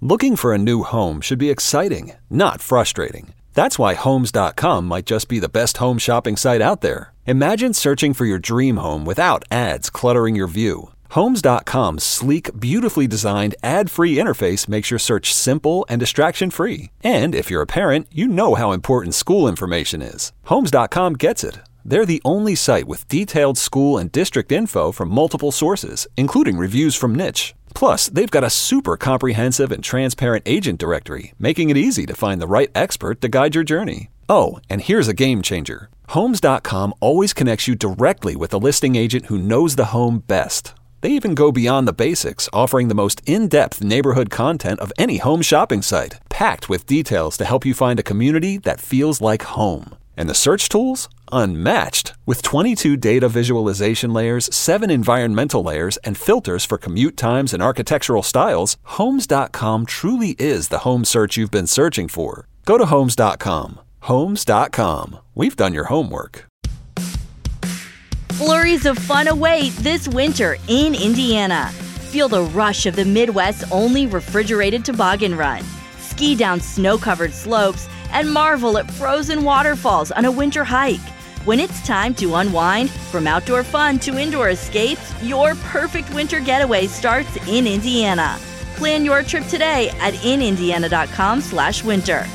Looking for a new home should be exciting, not frustrating. That's why Homes.com might just be the best home shopping site out there. Imagine searching for your dream home without ads cluttering your view. Homes.com's sleek, beautifully designed, ad-free interface makes your search simple and distraction-free. And if you're a parent, you know how important school information is. Homes.com gets it. They're the only site with detailed school and district info from multiple sources, including reviews from Niche. Plus, they've got a super comprehensive and transparent agent directory, making it easy to find the right expert to guide your journey. Oh, and here's a game changer. Homes.com always connects you directly with a listing agent who knows the home best. They even go beyond the basics, offering the most in-depth neighborhood content of any home shopping site, packed with details to help you find a community that feels like home. And the search tools? Unmatched. With 22 data visualization layers, 7 environmental layers, and filters for commute times and architectural styles, Homes.com truly is the home search you've been searching for. Go to Homes.com. Homes.com. We've done your homework. Flurries of fun await this winter in Indiana. Feel the rush of the Midwest's only refrigerated toboggan run. Ski down snow-covered slopes and marvel at frozen waterfalls on a winter hike. When it's time to unwind, from outdoor fun to indoor escapes, your perfect winter getaway starts in Indiana. Plan your trip today at inindiana.com/winter.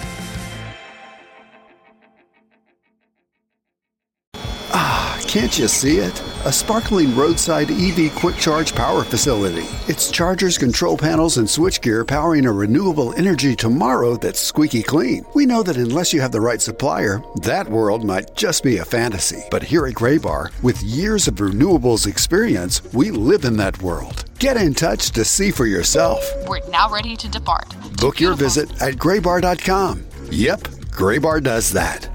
Can't you see it? A sparkling roadside EV quick charge power facility. It's chargers, control panels, and switchgear powering a renewable energy tomorrow that's squeaky clean. We know that unless you have the right supplier, that world might just be a fantasy. But here at Graybar, with years of renewables experience, we live in that world. Get in touch to see for yourself. We're now ready to depart. Book your visit at graybar.com. Yep, Graybar does that.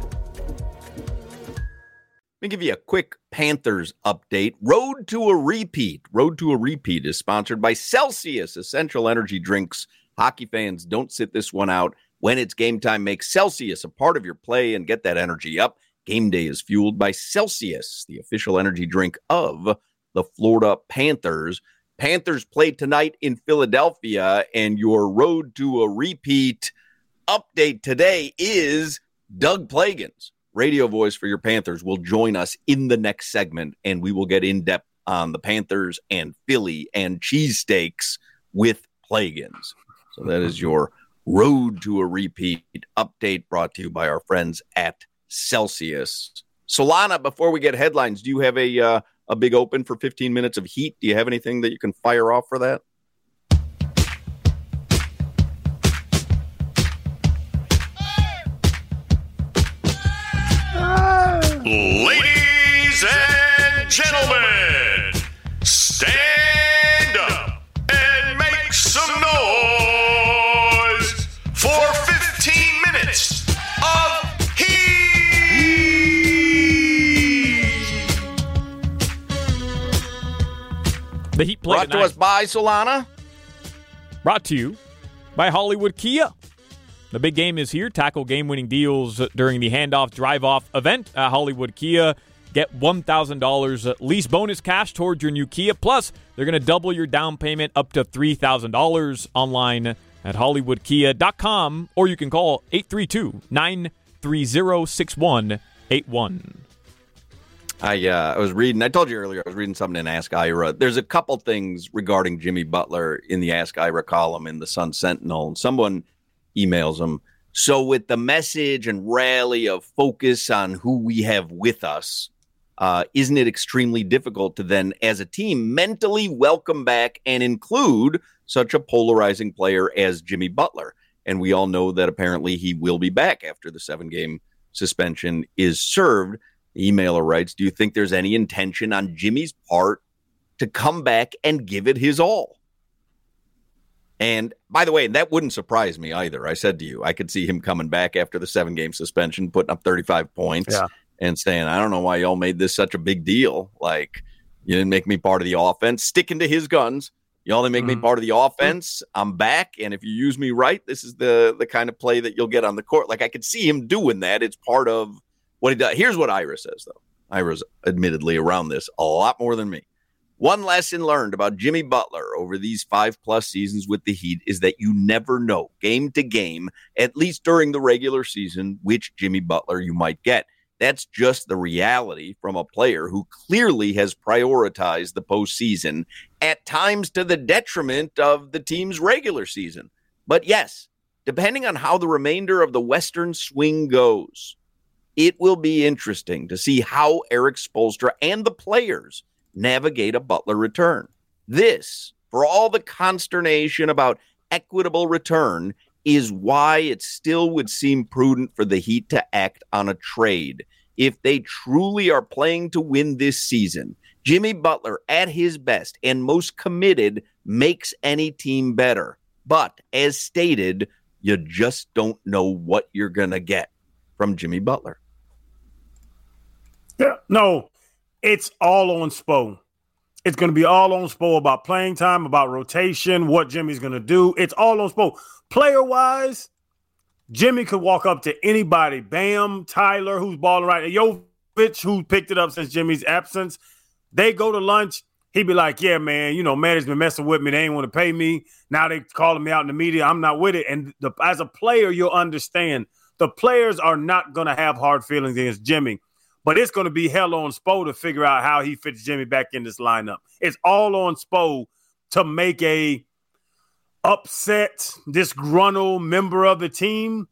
Let me give you a quick Panthers update. Road to a Repeat. Road to a Repeat is sponsored by Celsius Essential Energy Drinks. Hockey fans, don't sit this one out. When it's game time, make Celsius a part of your play and get that energy up. Game day is fueled by Celsius, the official energy drink of the Florida Panthers. Panthers play tonight in Philadelphia, and your Road to a Repeat update today is Doug Plagens, radio voice for your Panthers, will join us in the next segment, and we will get in depth on the Panthers and Philly and cheesesteaks with Plagens. So that is your Road to a Repeat update brought to you by our friends at Celsius. Solana, before we get headlines, do you have a big open for 15 minutes of heat? Do you have anything that you can fire off for that? Ladies and gentlemen, stand up and make some noise for 15 minutes of heat. The Heat play brought to us by Solana. Brought to you by Hollywood Kia. The big game is here. Tackle game-winning deals during the handoff drive-off event at Hollywood Kia. Get $1,000 lease bonus cash towards your new Kia. Plus, they're going to double your down payment up to $3,000 online at HollywoodKia.com, or you can call 832-930-6181. I was reading, I told you earlier, I was reading something in Ask Ira. There's a couple things regarding Jimmy Butler in the Ask Ira column in the Sun Sentinel, and someone emails them. So with the message and rally of focus on who we have with us, isn't it extremely difficult to then, as a team, mentally welcome back and include such a polarizing player as Jimmy Butler? And we all know that apparently he will be back after the 7-game suspension is served. The emailer writes, do you think there's any intention on Jimmy's part to come back and give it his all? And by the way, that wouldn't surprise me either. I said to you, I could see him coming back after the 7-game suspension, putting up 35 points and saying, I don't know why y'all made this such a big deal. Like, you didn't make me part of the offense, sticking to his guns. Y'all didn't make me part of the offense. I'm back. And if you use me right, this is the kind of play that you'll get on the court. Like, I could see him doing that. It's part of what he does. Here's what Ira says, though. Ira's admittedly around this a lot more than me. One lesson learned about Jimmy Butler over these 5+ seasons with the Heat is that you never know, game to game, at least during the regular season, which Jimmy Butler you might get. That's just the reality from a player who clearly has prioritized the postseason, at times to the detriment of the team's regular season. But yes, depending on how the remainder of the Western swing goes, it will be interesting to see how Erik Spoelstra and the players navigate a Butler return. This, for all the consternation about equitable return, is why it still would seem prudent for the Heat to act on a trade. If they truly are playing to win this season, Jimmy Butler at his best and most committed makes any team better. But as stated, you just don't know what you're going to get from Jimmy Butler. Yeah, no, it's all on Spo. It's going to be all on Spo about playing time, about rotation, what Jimmy's going to do. It's all on Spo. Player-wise, Jimmy could walk up to anybody. Bam, Tyler, who's balling right. Jovic, who picked it up since Jimmy's absence. They go to lunch. He'd be like, yeah, man, management's messing with me. They ain't want to pay me. Now they calling me out in the media. I'm not with it. And as a player, you'll understand the players are not going to have hard feelings against Jimmy. But it's going to be hell on Spo to figure out how he fits Jimmy back in this lineup. It's all on Spo to make a upset, disgruntled member of the team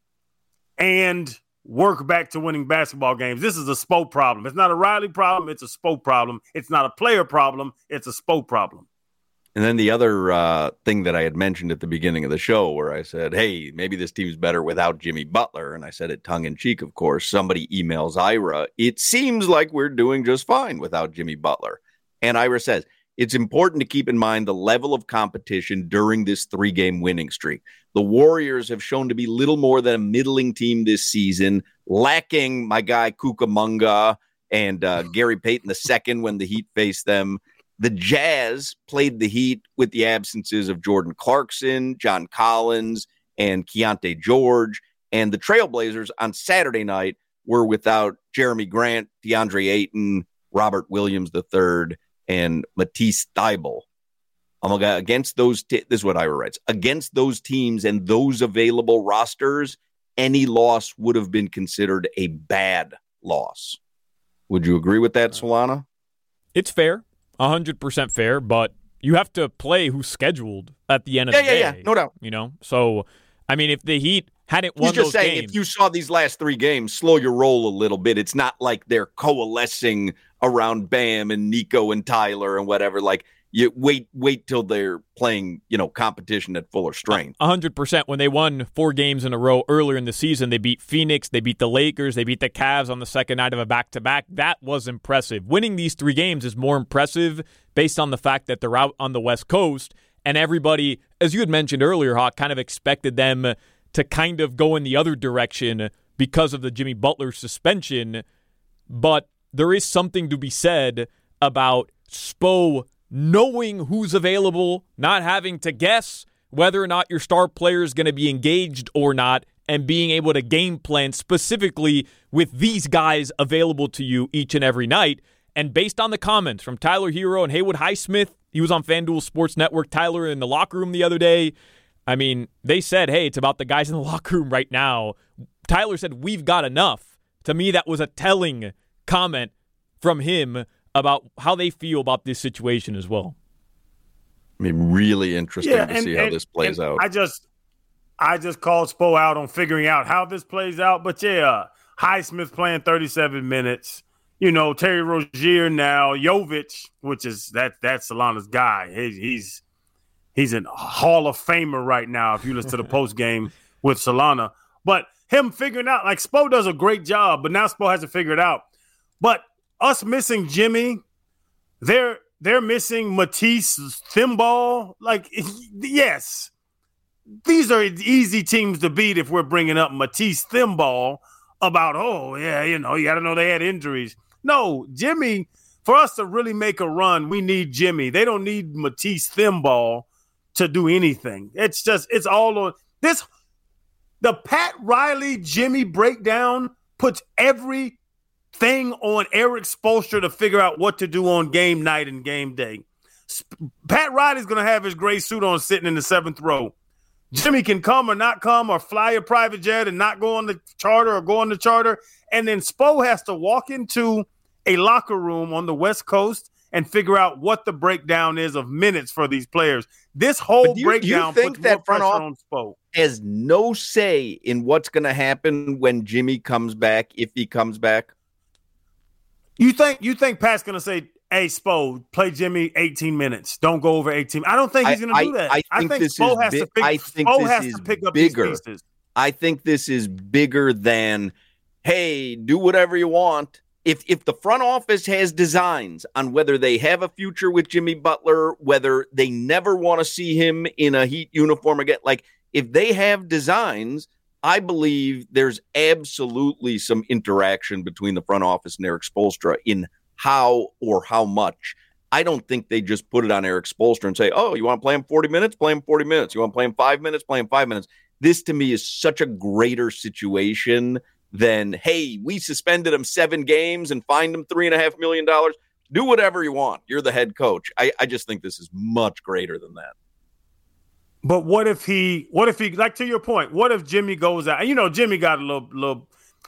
and work back to winning basketball games. This is a Spo problem. It's not a Riley problem. It's a Spo problem. It's not a player problem. It's a Spo problem. And then the other thing that I had mentioned at the beginning of the show where I said, hey, maybe this team's better without Jimmy Butler. And I said it tongue in cheek, of course. Somebody emails Ira. It seems like we're doing just fine without Jimmy Butler. And Ira says, it's important to keep in mind the level of competition during this 3-game winning streak. The Warriors have shown to be little more than a middling team this season, lacking my guy Cucamonga and Gary Payton II when the Heat faced them. The Jazz played the Heat with the absences of Jordan Clarkson, John Collins, and Keontae George. And the Trailblazers on Saturday night were without Jeremy Grant, DeAndre Ayton, Robert Williams III, and Matisse Thybulle. Against those, this is what Ira writes, against those teams and those available rosters, any loss would have been considered a bad loss. Would you agree with that, Solana? It's fair. 100% fair, but you have to play who's scheduled at the end of the day. Yeah, no doubt. So, I mean, if the Heat hadn't won those games. He's just saying, if you saw these last 3 games, slow your roll a little bit. It's not like they're coalescing around Bam and Nico and Tyler and whatever. Like, you wait till they're playing, competition at fuller strength. 100%. When they won 4 games in a row earlier in the season, they beat Phoenix, they beat the Lakers, they beat the Cavs on the second night of a back-to-back. That was impressive. Winning these 3 games is more impressive based on the fact that they're out on the West Coast, and everybody, as you had mentioned earlier, Hawk, kind of expected them to kind of go in the other direction because of the Jimmy Butler suspension. But there is something to be said about Spo knowing who's available, not having to guess whether or not your star player is going to be engaged or not, and being able to game plan specifically with these guys available to you each and every night. And based on the comments from Tyler Herro and Haywood Highsmith, he was on FanDuel Sports Network, Tyler, in the locker room the other day. I mean, they said, hey, it's about the guys in the locker room right now. Tyler said, we've got enough. To me, that was a telling comment from him about how they feel about this situation as well. I mean, really interesting to see how this plays out. I just called Spo out on figuring out how this plays out. But yeah, Highsmith playing 37 minutes. Terry Rozier now, Jovic, which is that's Solana's guy. He's a Hall of Famer right now if you listen to the post game with Solana. But him figuring out, like, Spo does a great job, but now Spo has to figure it out. But us missing Jimmy, they're missing Matisse Thybulle. Like, yes, these are easy teams to beat if we're bringing up Matisse Thybulle about, you got to know they had injuries. No, Jimmy, for us to really make a run, we need Jimmy. They don't need Matisse Thybulle to do anything. It's all on this. The Pat Riley Jimmy breakdown puts everything on Erik Spoelstra to figure out what to do on game night and game day. Pat Riley's going to have his gray suit on sitting in the 7th row. Jimmy can come or not come or fly a private jet and not go on the charter or go on the charter. And then Spo has to walk into a locker room on the West Coast and figure out what the breakdown is of minutes for these players. This whole breakdown puts more pressure on Spo. Has no say in what's going to happen when Jimmy comes back, if he comes back? You think Pat's going to say, hey, Spo, play Jimmy 18 minutes. Don't go over 18. I don't think he's going to do that. I think Spo has to pick up these pieces. I think this is bigger than, hey, do whatever you want. If the front office has designs on whether they have a future with Jimmy Butler, whether they never want to see him in a Heat uniform again, like if they have designs, I believe there's absolutely some interaction between the front office and Erik Spoelstra in how or how much. I don't think they just put it on Erik Spoelstra and say, oh, you want to play him 40 minutes? Play him 40 minutes. You want to play him 5 minutes? Play him 5 minutes. This to me is such a greater situation than, hey, we suspended him 7 games and fined him $3.5 million. Do whatever you want. You're the head coach. I just think this is much greater than that. But what if he, like to your point, what if Jimmy goes out? You know, Jimmy got a little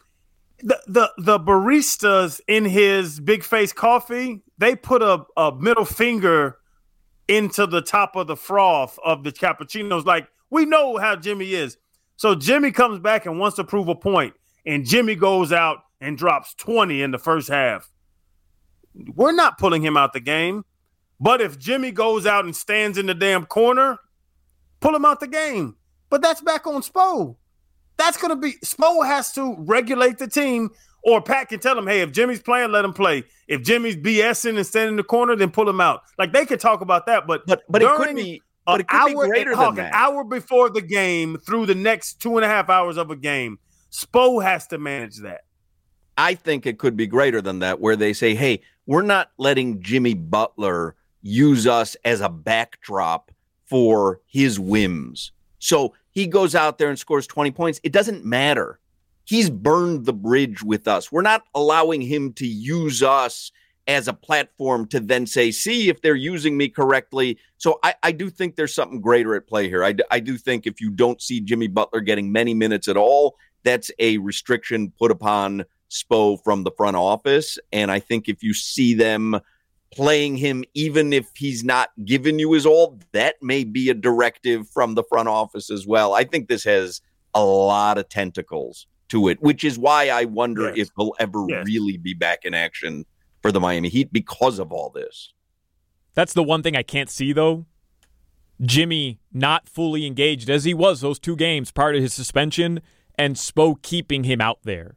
the baristas in his Big Face coffee, they put a middle finger into the top of the froth of the cappuccinos. Like, we know how Jimmy is. So Jimmy comes back and wants to prove a point, and Jimmy goes out and drops 20 in the first half. We're not pulling him out the game. But if Jimmy goes out and stands in the damn corner, pull him out the game. But that's back on Spo. That's going to be – Spo has to regulate the team, or Pat can tell him, hey, if Jimmy's playing, let him play. If Jimmy's BSing and standing in the corner, then pull him out. Like, they could talk about that, but it could be – But it could be greater than that. An hour before the game through the next 2.5 hours of a game, Spo has to manage that. I think it could be greater than that, where they say, hey, we're not letting Jimmy Butler use us as a backdrop for his whims. So he goes out there and scores 20 points. It doesn't matter. He's burned the bridge with us. We're not allowing him to use us as a platform to then say, see if they're using me correctly. So I do think there's something greater at play here. I do think if you don't see Jimmy Butler getting many minutes at all, that's a restriction put upon Spo from the front office. And I think if you see them playing him, even if he's not giving you his all, that may be a directive from the front office as well. I think this has a lot of tentacles to it, which is why I wonder if he'll ever really be back in action for the Miami Heat because of all this. That's the one thing I can't see, though. Jimmy not fully engaged as he was those 2 games prior to his suspension, and Spo keeping him out there.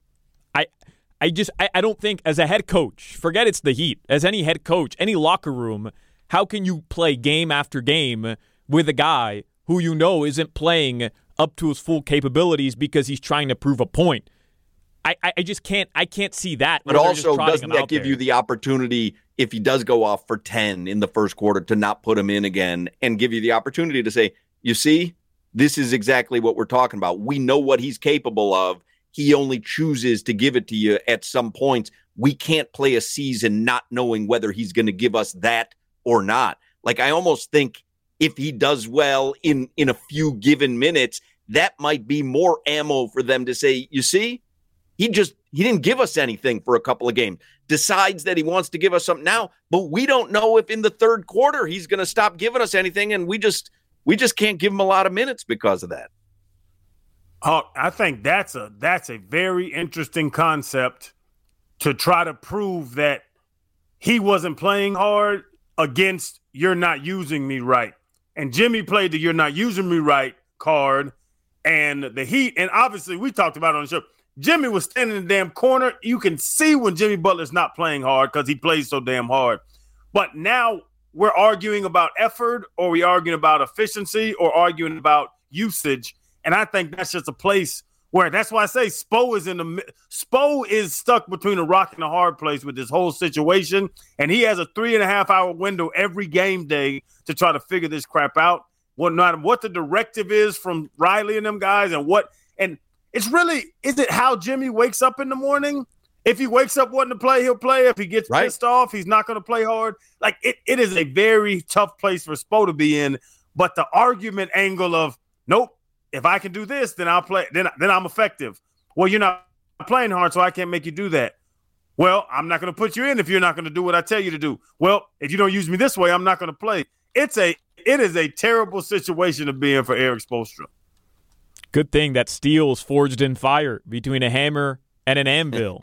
I don't think, as a head coach, forget it's the Heat, as any head coach, any locker room, how can you play game after game with a guy who you know isn't playing up to his full capabilities because he's trying to prove a point? I just can't see that. But also, doesn't that give you the opportunity, if he does go off for 10 in the first quarter, to not put him in again and give you the opportunity to say, you see, this is exactly what we're talking about. We know what he's capable of. He only chooses to give it to you at some points. We can't play a season not knowing whether he's going to give us that or not. Like, I almost think if he does well in a few given minutes, that might be more ammo for them to say, you see, he didn't give us anything for a couple of games. Decides that he wants to give us something now, but we don't know if in the third quarter he's going to stop giving us anything, and we just can't give him a lot of minutes because of that. Oh, I think that's a very interesting concept to try to prove that he wasn't playing hard against you're not using me right. And Jimmy played the you're not using me right card, and the Heat, and obviously we talked about it on the show, Jimmy was standing in the damn corner. You can see when Jimmy Butler's not playing hard because he plays so damn hard. But now we're arguing about effort, or we arguing about efficiency, or arguing about usage. And I think that's just a place where, that's why I say Spo is stuck between a rock and a hard place with this whole situation. And he has a 3.5 hour window every game day to try to figure this crap out. What the directive is from Riley and them guys, and it's really, is it how Jimmy wakes up in the morning? If he wakes up wanting to play, he'll play. If he gets Right. pissed off, he's not going to play hard. Like it is a very tough place for Spo to be in. But the argument angle of nope, if I can do this, then I'll play. Then I'm effective. Well, you're not playing hard, so I can't make you do that. Well, I'm not going to put you in if you're not going to do what I tell you to do. Well, if you don't use me this way, I'm not going to play. It is a terrible situation to be in for Eric Spoelstra. Good thing that steel's forged in fire between a hammer and an anvil.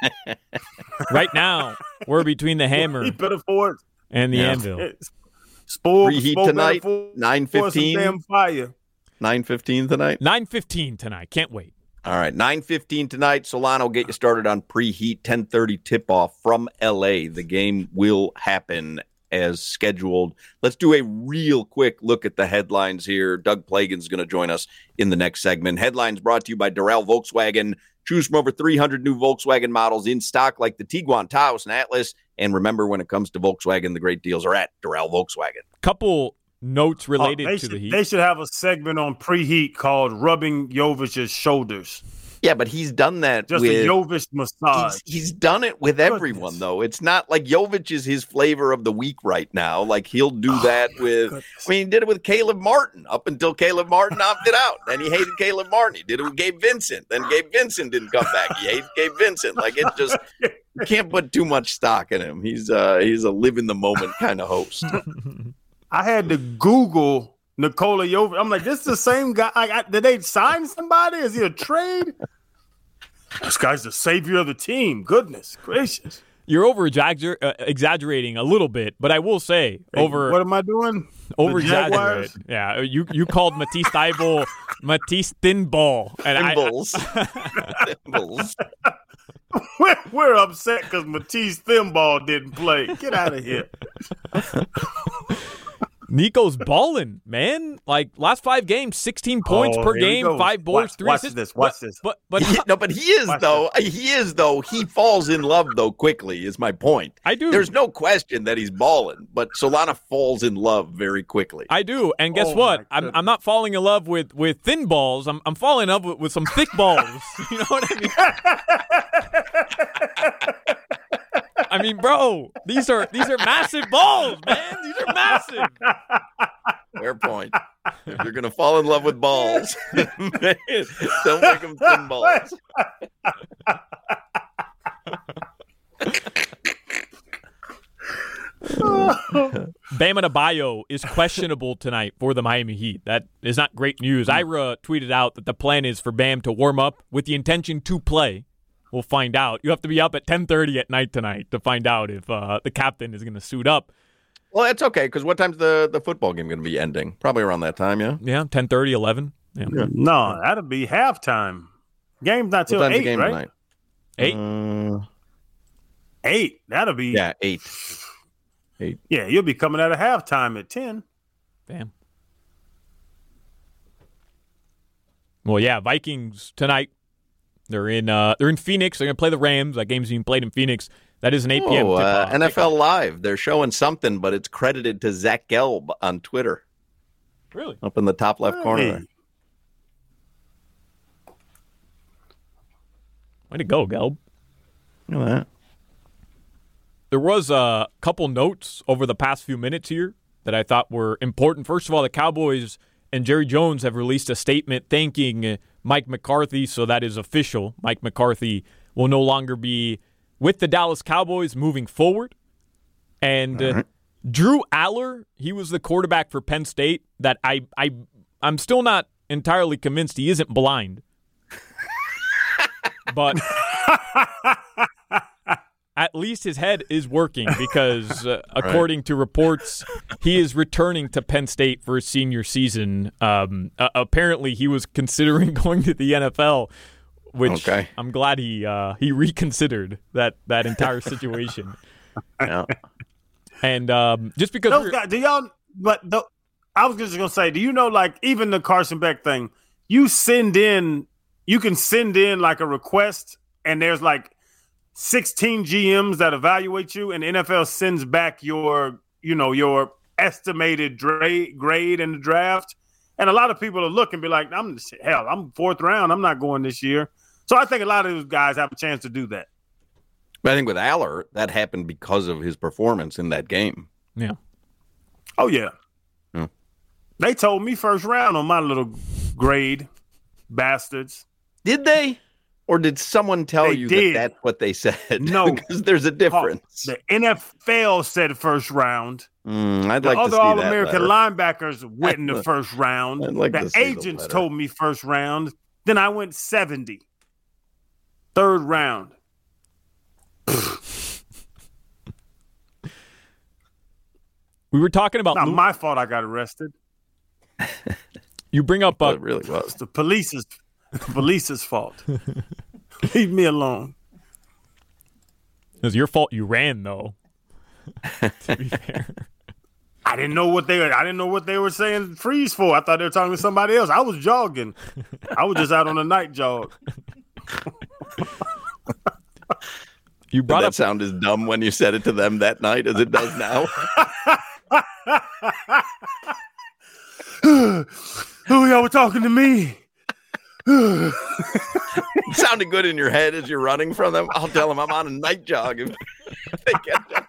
Right now, we're between the hammer He better forge. and the anvil. Preheat Spo tonight, better forge 9:15. some damn fire. 9:15 tonight. 9:15 tonight. Can't wait. All right, 9:15 tonight. Solano, get you started on preheat. 10:30 tip-off from L.A. The game will happen as scheduled. Let's do a real quick look at the headlines here. Doug Plagan's going to join us in the next segment. Headlines brought to you by Doral Volkswagen. Choose from over 300 new Volkswagen models in stock like the Tiguan, Taos, and Atlas. And remember, when it comes to Volkswagen, the great deals are at Doral Volkswagen. Couple notes related to the Heat. They should have a segment on preheat called Rubbing Jovic's Shoulders. Yeah, but he's done that Just with a Jovic massage. He's done it with everyone, Goodness. though. It's not like Jovic is his flavor of the week right now. Like, he'll do that with goodness. – I mean, he did it with Caleb Martin up until Caleb Martin opted out. Then he hated Caleb Martin. He did it with Gabe Vincent. Then Gabe Vincent didn't come back. He hated Gabe Vincent. Like, it just – you can't put too much stock in him. He's a live-in-the-moment kind of host. I had to Google Nikola Jovic. I'm like, this is the same guy. Did they sign somebody? Is he a trade? This guy's the savior of the team. Goodness gracious. You're exaggerating a little bit, but I will say What am I doing? The Jaguars? exaggerated. Yeah, you called Matisse Thybulle Matisse Thinball, and Thimbles. We're upset because Matisse Thinball didn't play. Get out of here. Nico's balling, man. Like last 5 games, 16 points per Here he game, goes. 5 boards, 3 Watch assists. Watch this. But He is though. He falls in love though quickly. Is my point. I do. There's no question that he's balling, but Solana falls in love very quickly. I do, and guess Oh, what? my I'm not falling in love with thin balls. I'm falling in love with some thick balls. You know what I mean? I mean, bro, these are massive balls, man. These are massive. Fair point. If you're gonna fall in love with balls, don't make them thin balls. Bam Adebayo is questionable tonight for the Miami Heat. That is not great news. Ira tweeted out that the plan is for Bam to warm up with the intention to play. We'll find out. You have to be up at 10:30 at night tonight to find out if the captain is going to suit up. Well, that's okay, because what time's the football game going to be ending? Probably around that time, yeah? Yeah, 10:30, 11. Yeah. No, that'll be halftime. Game's not till What time's 8, the game right? tonight? 8? 8. That'll be. Yeah, 8. Yeah, you'll be coming out of halftime at 10. Damn. Well, yeah, Vikings tonight. They're in Phoenix. They're going to play the Rams. That game's being played in Phoenix. That is an 8 p.m. tip-off. NFL Live. They're showing something, but it's credited to Zach Gelb on Twitter. Really? Up in the top left corner there. Way to go, Gelb. Look at that. There was a couple notes over the past few minutes here that I thought were important. First of all, the Cowboys and Jerry Jones have released a statement thanking Mike McCarthy, so that is official. Mike McCarthy will no longer be with the Dallas Cowboys moving forward. And Drew Aller, he was the quarterback for Penn State that I'm still not entirely convinced he isn't blind. But at least his head is working because, according to reports, he is returning to Penn State for his senior season. Apparently, he was considering going to the NFL, which I'm glad he reconsidered that entire situation. Yeah. And just because Those guys, I was just gonna say, do you know, like, even the Carson Beck thing, you can send in like a request, and there's like 16 GMs that evaluate you, and the NFL sends back your estimated grade in the draft. And a lot of people are looking, be like, I'm 4th round. I'm not going this year. So I think a lot of those guys have a chance to do that. But I think with Aller, that happened because of his performance in that game. Yeah. Oh, yeah. They told me first round on my little grade, bastards. Did they? Or did someone tell you that that's what they said? No. Because there's a difference. The NFL said first round. I'd the like to other see All-American that linebackers went in the first round. I'd like the to see agents the told me first round. Then I went 70. Third round. We were talking about not my fault I got arrested. You bring up it really was. It's the police's fault. Leave me alone. It was your fault you ran, though. To be fair. I didn't know what they were saying freeze for. I thought they were talking to somebody else. I was jogging. I was just out on a night jog. You brought that sound as dumb when you said it to them that night as it does now. Oh, y'all were talking to me. It sounded good in your head as you're running from them. I'll tell them I'm on a night jog. If they get that.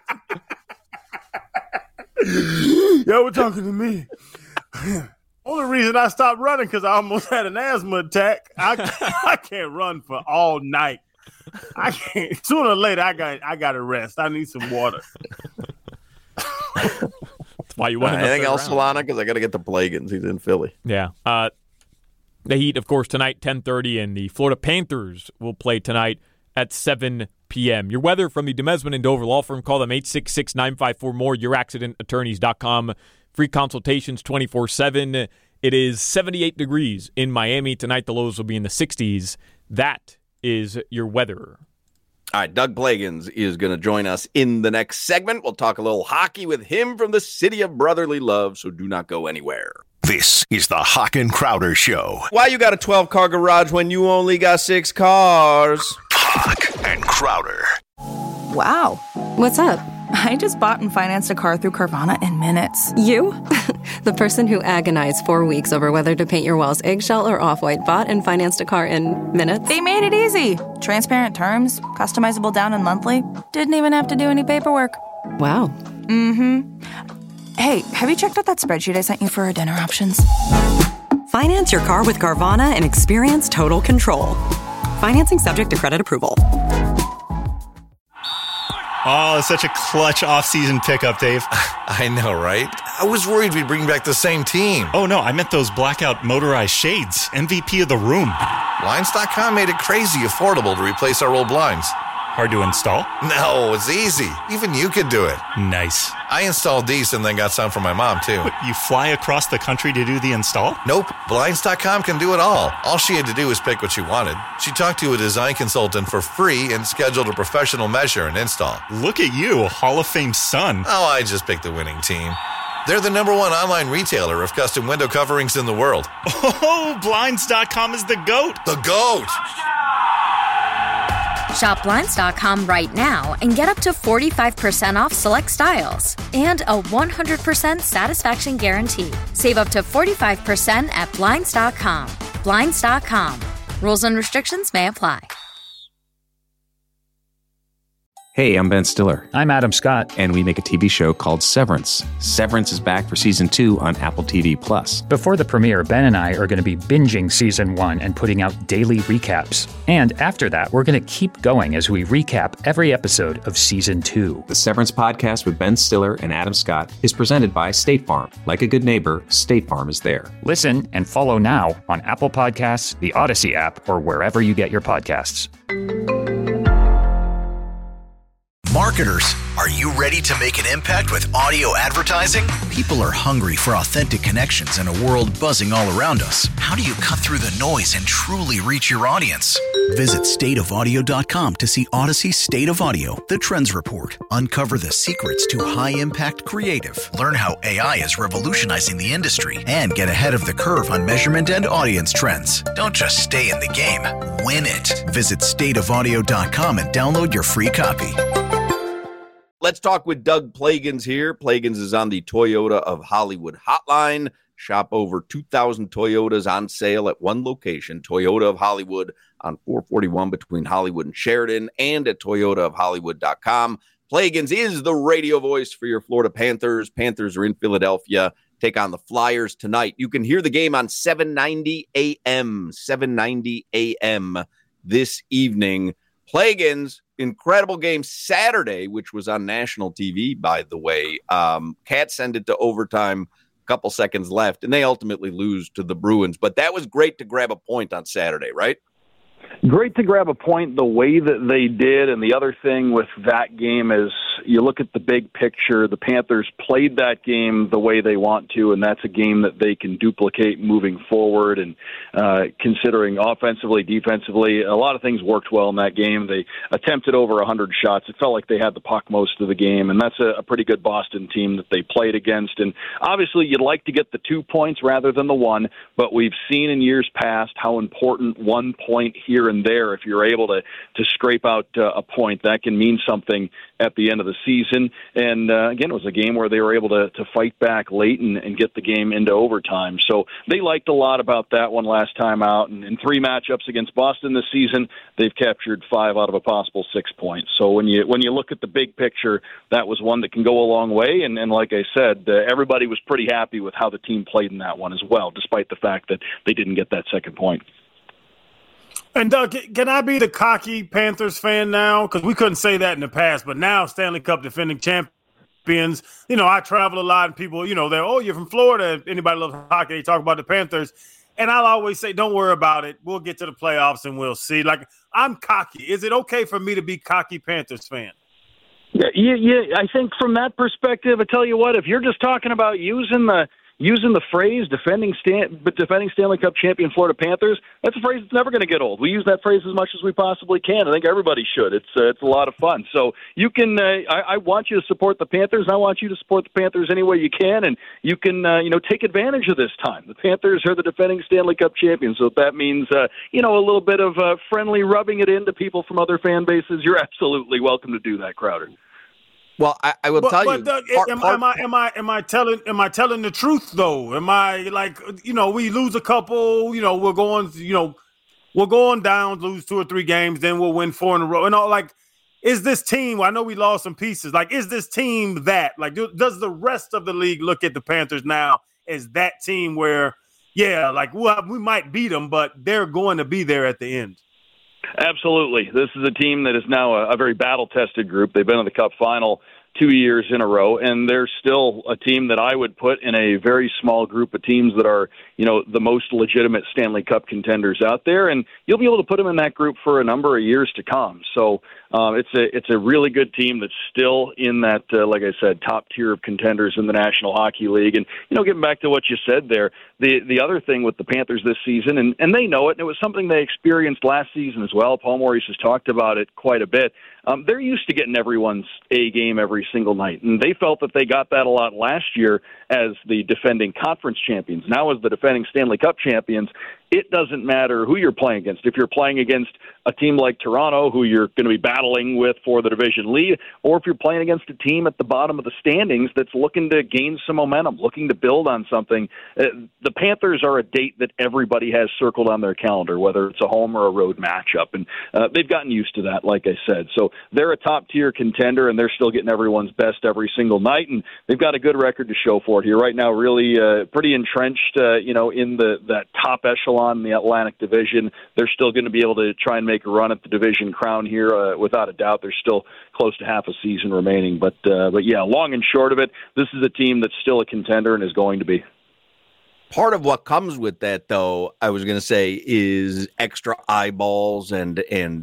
Y'all were talking to me. Only reason I stopped running because I almost had an asthma attack. I can't run for all night. I can't. Sooner or later, I got to rest. I need some water. That's why you want anything else, Solana? Because I got to get to Plagans. He's in Philly. Yeah. The Heat, of course, tonight, 10:30, and the Florida Panthers will play tonight at 7 p.m. Your weather from the Demesman and Dover Law Firm. Call them 866-954-MORE, youraccidentattorneys.com. Free consultations 24/7. It is 78 degrees in Miami. Tonight, the lows will be in the 60s. That is your weather. All right, Doug Plagans is going to join us in the next segment. We'll talk a little hockey with him from the city of brotherly love, so do not go anywhere. This is the Hawk and Crowder Show. Why you got a 12-car garage when you only got 6 cars? Hawk and Crowder. Wow. What's up? I just bought and financed a car through Carvana in minutes. You? The person who agonized 4 weeks over whether to paint your walls eggshell or off-white bought and financed a car in minutes? They made it easy. Transparent terms, customizable down and monthly. Didn't even have to do any paperwork. Wow. Mm-hmm. Hey, have you checked out that spreadsheet I sent you for our dinner options? Finance your car with Carvana and experience total control. Financing subject to credit approval. Oh, such a clutch off-season pickup, Dave. I know, right? I was worried we'd bring back the same team. Oh, no, I meant those blackout motorized shades. MVP of the room. Blinds.com made it crazy affordable to replace our old blinds. Hard to install? No, it's easy. Even you could do it. Nice. I installed these and then got some for my mom, too. What, you fly across the country to do the install? Nope. Blinds.com can do it all. All she had to do was pick what she wanted. She talked to a design consultant for free and scheduled a professional measure and install. Look at you, a Hall of Fame son. Oh, I just picked the winning team. They're the #1 online retailer of custom window coverings in the world. Oh, Blinds.com is the GOAT. The GOAT! Shop Blinds.com right now and get up to 45% off select styles and a 100% satisfaction guarantee. Save up to 45% at Blinds.com. Blinds.com. Rules and restrictions may apply. Hey, I'm Ben Stiller. I'm Adam Scott. And we make a TV show called Severance. Severance is back for Season 2 on Apple TV+. Before the premiere, Ben and I are going to be binging Season 1 and putting out daily recaps. And after that, we're going to keep going as we recap every episode of Season 2. The Severance podcast with Ben Stiller and Adam Scott is presented by State Farm. Like a good neighbor, State Farm is there. Listen and follow now on Apple Podcasts, the Odyssey app, or wherever you get your podcasts. Marketers, are you ready to make an impact with audio advertising? People are hungry for authentic connections in a world buzzing all around us. How do you cut through the noise and truly reach your audience? Visit stateofaudio.com to see Odyssey's State of Audio, the Trends Report. Uncover the secrets to high-impact creative. Learn how AI is revolutionizing the industry and get ahead of the curve on measurement and audience trends. Don't just stay in the game, win it. Visit stateofaudio.com and download your free copy. Let's talk with Doug Plagans here. Plagans is on the Toyota of Hollywood hotline. Shop over 2,000 Toyotas on sale at one location, Toyota of Hollywood on 441 between Hollywood and Sheridan, and at toyotaofhollywood.com. Plagans is the radio voice for your Florida Panthers. Panthers are in Philadelphia. Take on the Flyers tonight. You can hear the game on 790 AM this evening. Plagans, incredible game Saturday, which was on national TV, by the way. Cats send it to overtime, a couple seconds left, and they ultimately lose to the Bruins. But that was great to grab a point on Saturday, right? Great to grab a point the way that they did. And the other thing with that game is you look at the big picture. The Panthers played that game the way they want to, and that's a game that they can duplicate moving forward. And considering offensively, defensively, a lot of things worked well in that game. They attempted over 100 shots. It felt like they had the puck most of the game, and that's a pretty good Boston team that they played against. And obviously you'd like to get the 2 points rather than the 1, but we've seen in years past how important 1 point here and there, if you're able to scrape out a point, that can mean something at the end of the season. And again, it was a game where they were able to fight back late and get the game into overtime. So they liked a lot about that one last time out. And in 3 matchups against Boston this season, they've captured 5 out of a possible 6 points. So when you look at the big picture, that was one that can go a long way. And like I said, everybody was pretty happy with how the team played in that one as well, despite the fact that they didn't get that second point. And Doug, can I be the cocky Panthers fan now? Because we couldn't say that in the past, but now Stanley Cup defending champions. I travel a lot, and people, they're, oh, you're from Florida. Anybody loves hockey, they talk about the Panthers. And I'll always say, don't worry about it. We'll get to the playoffs and we'll see. Like, I'm cocky. Is it okay for me to be cocky Panthers fan? Yeah. I think from that perspective, I tell you what, if you're just talking about using the phrase defending Stanley Cup champion Florida Panthers, that's a phrase that's never going to get old. We use that phrase as much as we possibly can. I think everybody should. It's a lot of fun. So you can. I want you to support the Panthers. I want you to support the Panthers any way you can, and you can take advantage of this time. The Panthers are the defending Stanley Cup champions, so if that means a little bit of friendly rubbing it into people from other fan bases, you're absolutely welcome to do that, Crowder. Well, I will tell you. Doug, am I telling the truth though? Am I like, we lose a couple, we're going down, lose 2 or 3 games, then we'll win 4 in a row. And all, like, is this team? I know we lost some pieces. Like, is this team that? Like, does the rest of the league look at the Panthers now as that team where, yeah, like we might beat them, but they're going to be there at the end? Absolutely. This is a team that is now a very battle-tested group. They've been in the Cup final 2 years in a row, and they're still a team that I would put in a very small group of teams that are, the most legitimate Stanley Cup contenders out there, and you'll be able to put them in that group for a number of years to come. So it's a really good team that's still in that, like I said, top tier of contenders in the National Hockey League. And, getting back to what you said there, the other thing with the Panthers this season, and they know it, and it was something they experienced last season as well. Paul Maurice has talked about it quite a bit. They're used to getting everyone's A game every single night, and they felt that they got that a lot last year as the defending conference champions. Now as the defending Stanley Cup champions, it doesn't matter who you're playing against. If you're playing against a team like Toronto, who you're going to be battling with for the division lead, or if you're playing against a team at the bottom of the standings that's looking to gain some momentum, looking to build on something, the Panthers are a date that everybody has circled on their calendar, whether it's a home or a road matchup. And they've gotten used to that, like I said. So they're a top-tier contender, and they're still getting everyone's best every single night, and they've got a good record to show for it here right now, really pretty entrenched, in that top echelon in the Atlantic Division. They're still going to be able to try and make a run at the division crown here, without a doubt. There's still close to half a season remaining. But yeah, long and short of it, this is a team that's still a contender and is going to be. Part of what comes with that, though, I was going to say, is extra eyeballs and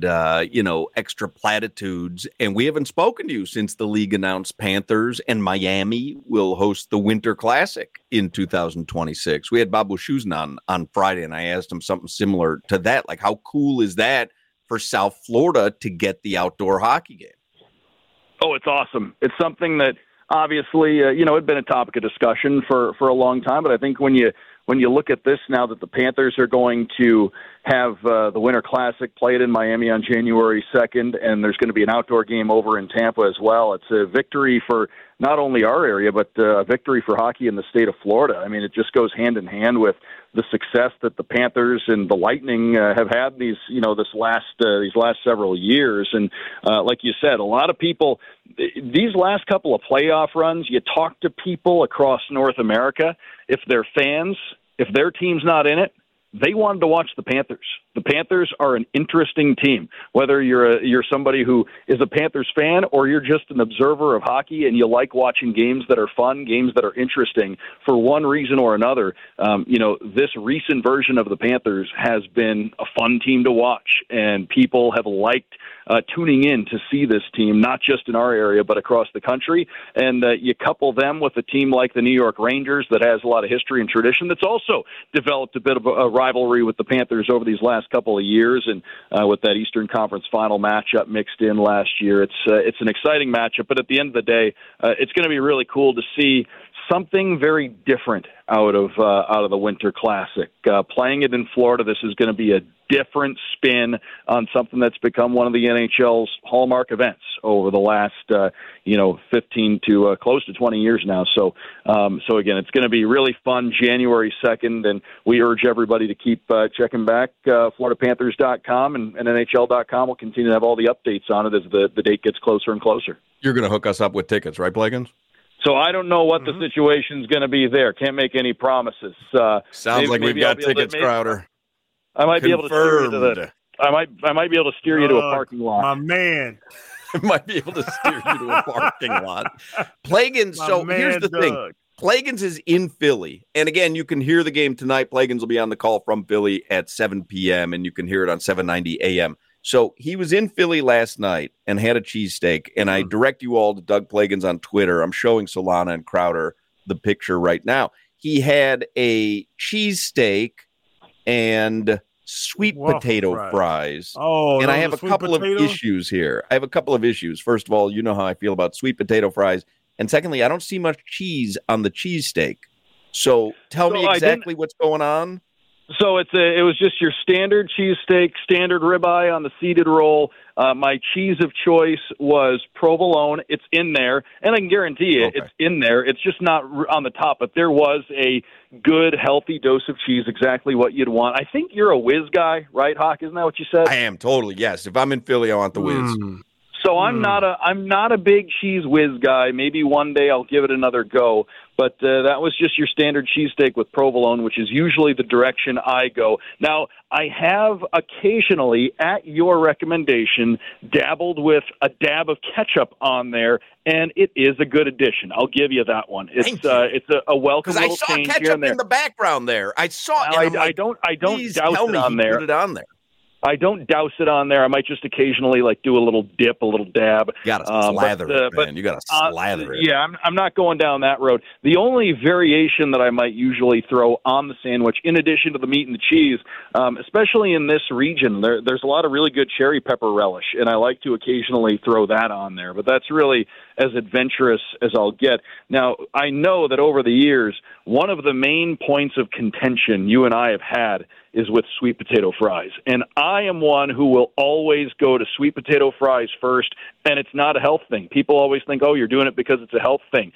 extra platitudes. And we haven't spoken to you since the league announced Panthers and Miami will host the Winter Classic in 2026. We had Bob Wischusen on Friday, and I asked him something similar to that. Like, how cool is that for South Florida to get the outdoor hockey game? Oh, it's awesome. It's something that obviously, it'd been a topic of discussion for a long time, but I think when you look at this now that the Panthers are going to have the Winter Classic played in Miami on January 2nd, and there's going to be an outdoor game over in Tampa as well, it's a victory for not only our area, but a victory for hockey in the state of Florida. I mean, it just goes hand in hand with the success that the Panthers and the Lightning have had these last several years. And like you said, a lot of people, these last couple of playoff runs, you talk to people across North America, if they're fans, if their team's not in it, they wanted to watch the Panthers. The Panthers are an interesting team. Whether you're somebody who is a Panthers fan or you're just an observer of hockey and you like watching games that are fun, games that are interesting, for one reason or another, this recent version of the Panthers has been a fun team to watch, and people have liked tuning in to see this team, not just in our area, but across the country. And you couple them with a team like the New York Rangers that has a lot of history and tradition that's also developed a bit of a rivalry with the Panthers over these last couple of years, and with that Eastern Conference final matchup mixed in last year. It's an exciting matchup, but at the end of the day, it's going to be really cool to see something very different out of the Winter Classic. Playing it in Florida, this is going to be a different spin on something that's become one of the NHL's hallmark events over the last 15 to close to 20 years now. So again, it's going to be really fun January 2nd, and we urge everybody to keep checking back. FloridaPanthers.com and NHL.com will continue to have all the updates on it as the date gets closer and closer. You're going to hook us up with tickets, right, Plagans? So I don't know what the situation's going to be there. Can't make any promises. Sounds like we've got tickets, Crowder. I might be able to steer you to I might be able to steer you to a parking lot. My man. Might be able to steer you to a parking lot. Plagans, so here's the thing. Plagans is in Philly. And again, you can hear the game tonight. Plagans will be on the call from Philly at 7 p.m., and you can hear it on 790 a.m. So he was in Philly last night and had a cheesesteak, and I direct you all to Doug Plagans on Twitter. I'm showing Solana and Crowder the picture right now. He had a cheesesteak and sweet potato fries. Oh, and I have a couple of issues here. I have a couple of issues. First of all, you know how I feel about sweet potato fries. And secondly, I don't see much cheese on the cheesesteak. So tell me exactly what's going on. So it was just your standard cheesesteak, standard ribeye on the seeded roll. My cheese of choice was provolone. It's in there, and I can guarantee you it's in there. It's just not on the top, but there was a good, healthy dose of cheese, exactly what you'd want. I think you're a whiz guy, right, Hawk? Isn't that what you said? I am, totally, yes. If I'm in Philly, I want the whiz. So I'm not a big cheese whiz guy. Maybe one day I'll give it another go. But that was just your standard cheesesteak with provolone, which is usually the direction I go. Now, I have occasionally, at your recommendation, dabbled with a dab of ketchup on there, and it is a good addition. I'll give you that one. It's a welcome little change here and there. I saw ketchup in the background there. I saw. I don't douse it on there. Put it on there. I don't douse it on there. I might just occasionally do a little dip, a little dab. You got to slather it, man. You got to slather it. Yeah, I'm not going down that road. The only variation that I might usually throw on the sandwich, in addition to the meat and the cheese, especially in this region, there's a lot of really good cherry pepper relish, and I like to occasionally throw that on there. But that's really as adventurous as I'll get. Now, I know that over the years, one of the main points of contention you and I have had is with sweet potato fries. And I am one who will always go to sweet potato fries first, and it's not a health thing. People always think, oh, you're doing it because it's a health thing.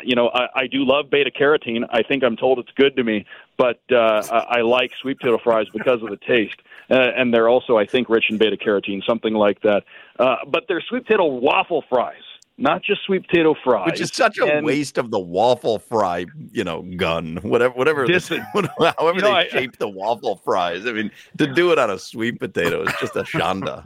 I do love beta-carotene. I think I'm told it's good to me, but I like sweet potato fries because of the taste. And they're also, I think, rich in beta-carotene, something like that. But they're sweet potato waffle fries. Not just sweet potato fries. Which is such a waste of the waffle fry, gun, however they shape the waffle fries. I mean, to do it on a sweet potato is just a shanda.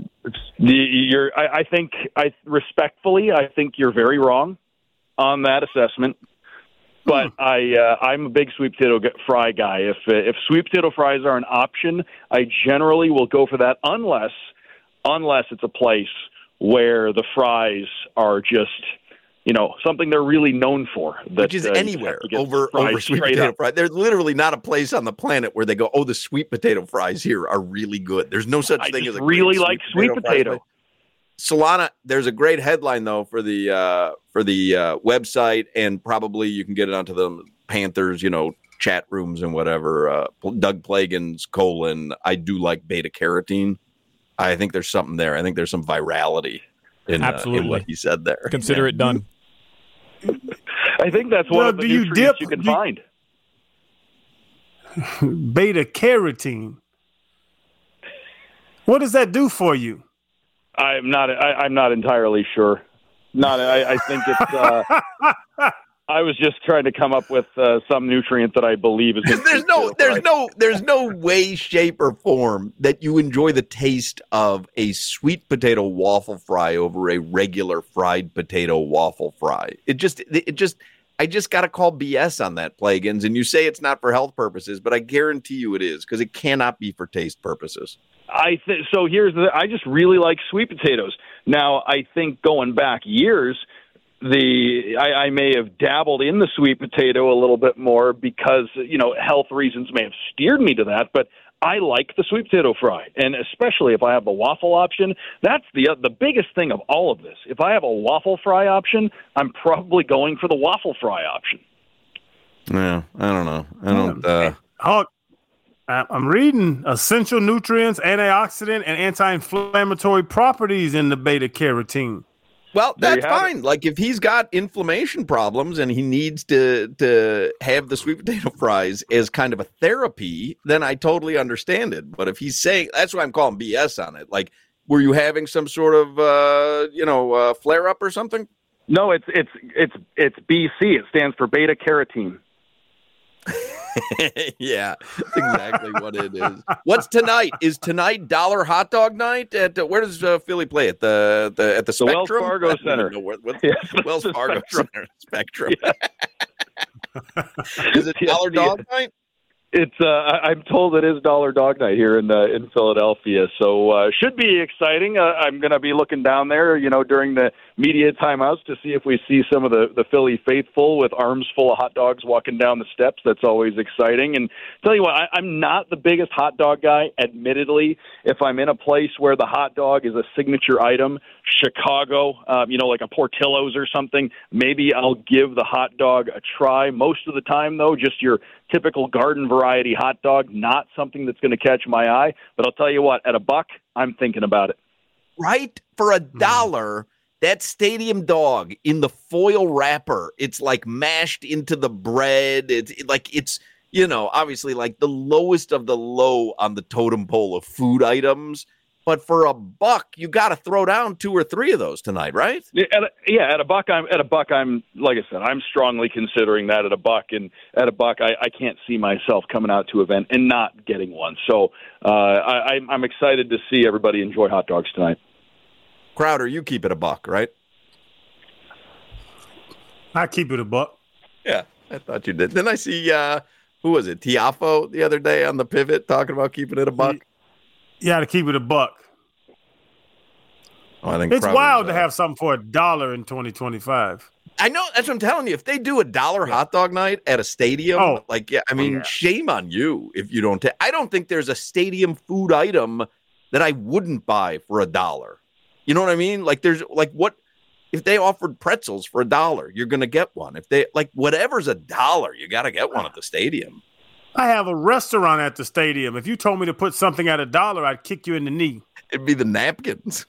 Respectfully, I think you're very wrong on that assessment. But I'm a big sweet potato fry guy. If sweet potato fries are an option, I generally will go for that unless it's a place where the fries are just, something they're really known for. Which is anywhere over sweet potato fries. There's literally not a place on the planet where they go, oh, the sweet potato fries here are really good. There's no such thing as a really like sweet potato. Solana, there's a great headline though for the website, and probably you can get it onto the Panthers, chat rooms and whatever. Doug Plagans, I do like beta carotene. I think there's something there. I think there's some virality in what he said there. Consider it done. I think that's one of the nutrients you can find. Beta carotene. What does that do for you? I'm not entirely sure. I think it's. I was just trying to come up with some nutrient that I believe is. There's no way, shape, or form that you enjoy the taste of a sweet potato waffle fry over a regular fried potato waffle fry. I just got to call BS on that, Plagans. And you say it's not for health purposes, but I guarantee you it is, because it cannot be for taste purposes. I just really like sweet potatoes. Now, I think going back years, I may have dabbled in the sweet potato a little bit more because, health reasons may have steered me to that, but I like the sweet potato fry, and especially if I have the waffle option. That's the biggest thing of all of this. If I have a waffle fry option, I'm probably going for the waffle fry option. Yeah, I don't know. I'm reading essential nutrients, antioxidant, and anti-inflammatory properties in the beta carotene. Well, that's fine. Like, if he's got inflammation problems and he needs to have the sweet potato fries as kind of a therapy, then I totally understand it. But if he's saying, that's why I'm calling BS on it. Like, were you having some sort of flare up or something? No, it's BC. It stands for beta carotene. Yeah, that's exactly what it is. What's tonight? Is tonight Dollar Hot Dog Night? Where does Philly play? At the Spectrum? Wells Fargo Center. Wells Fargo Center. Spectrum. Yeah. Is it Dollar Dog Night? It's I'm told it is Dollar Dog Night here in Philadelphia, so should be exciting. I'm going to be looking down there, during the media timeouts to see if we see some of the Philly faithful with arms full of hot dogs walking down the steps. That's always exciting. And tell you what, I'm not the biggest hot dog guy, admittedly. If I'm in a place where the hot dog is a signature item, Chicago, like a Portillo's or something, maybe I'll give the hot dog a try. Most of the time, though, just your typical garden variety hot dog, not something that's going to catch my eye. But I'll tell you what, at $1, I'm thinking about it. Right? For $1, that stadium dog in the foil wrapper, it's like mashed into the bread. It's obviously like the lowest of the low on the totem pole of food items. But for $1, you got to throw down 2 or 3 of those tonight, right? At $1, I'm like I said, I'm strongly considering that at $1. And at $1, I can't see myself coming out to an event and not getting one. So I'm excited to see everybody enjoy hot dogs tonight. Crowder, you keep it $1, right? I keep it $1. Yeah, I thought you did. Then I see who was it? Tiafo the other day on the Pivot talking about keeping it $1. You got to keep it $1. Oh, I think it's wild to have something for $1 in 2025. I know. That's what I'm telling you. If they do a $1 hot dog night at a stadium, shame on you if you don't. I don't think there's a stadium food item that I wouldn't buy for $1. You know what I mean? Like, there's what if they offered pretzels for $1, you're going to get one. If they whatever's $1, you got to get one at the stadium. I have a restaurant at the stadium. If you told me to put something at $1, I'd kick you in the knee. It'd be the napkins.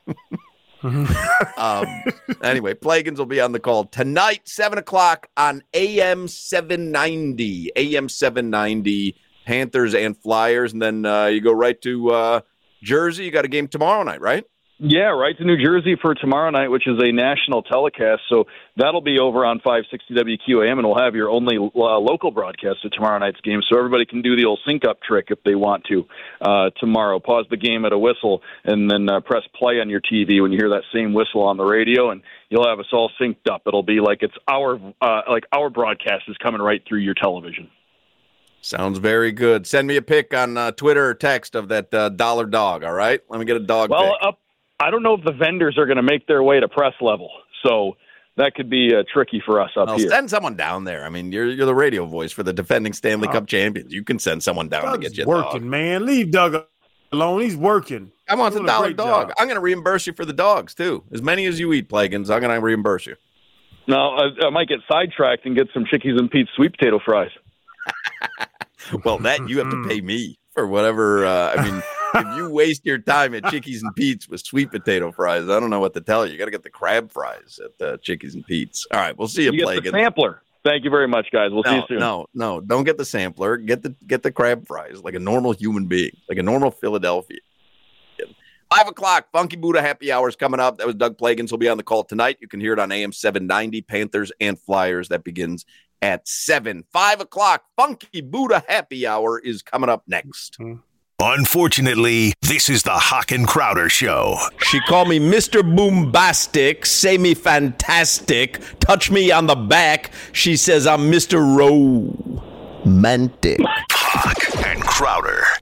Anyway, Plagans will be on the call tonight, 7:00 on AM 790. AM 790, Panthers and Flyers. And then you go right to Jersey. You got a game tomorrow night, right? Yeah, right to New Jersey for tomorrow night, which is a national telecast. So that'll be over on 560 WQAM, and we'll have your only local broadcast of tomorrow night's game. So everybody can do the old sync-up trick if they want to tomorrow. Pause the game at a whistle, and then press play on your TV when you hear that same whistle on the radio, and you'll have us all synced up. It'll be like it's our broadcast is coming right through your television. Sounds very good. Send me a pic on Twitter or text of that dollar dog, all right? Let me get a dog pic. I don't know if the vendors are going to make their way to press level, so that could be tricky for us up here. Send someone down there. I mean, you're the radio voice for the defending Stanley Cup champions. You can send someone down to get you a working, dog. Man. Leave Doug alone. He's working. I want the dollar dog. I'm going to reimburse you for the dogs, too. As many as you eat, Plagans, I'm going to reimburse you. No, I might get sidetracked and get some Chickies and Pete's sweet potato fries. Well, that you have to pay me for whatever. if you waste your time at Chickies and Pete's with sweet potato fries, I don't know what to tell you. You got to get the crab fries at Chickies and Pete's. All right, we'll see you, Plague. Get the sampler. Thank you very much, guys. We'll see you soon. No, don't get the sampler. Get the crab fries like a normal human being, like a normal Philadelphia. 5 o'clock, Funky Buddha Happy Hour is coming up. That was Doug Plagans. Will be on the call tonight. You can hear it on AM 790, Panthers and Flyers. That begins at 7. 5 o'clock, Funky Buddha Happy Hour is coming up next. Unfortunately, this is the Hawk and Crowder Show. She called me Mr. Boombastic, say me fantastic, touch me on the back. She says I'm Mr. Romantic. Hawk and Crowder.